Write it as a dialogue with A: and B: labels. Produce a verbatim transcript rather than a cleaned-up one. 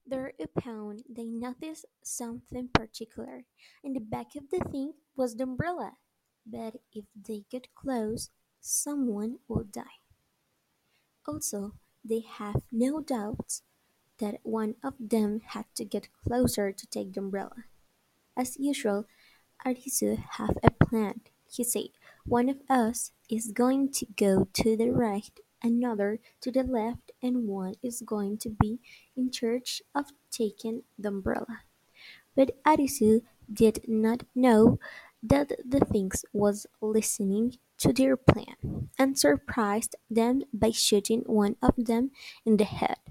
A: Thereupon they noticed something particular. In the back of the thing was the umbrella. But if they get close, someone will die. Also, they have no doubts that one of them had to get closer to take the umbrella. As usual, Arisu have a plan. He said, one of us is going to go to the right, another to the left, and one is going to be in charge of taking the umbrella. But Arisu did not know that the things was listening to their plan and surprised them by shooting one of them in the head.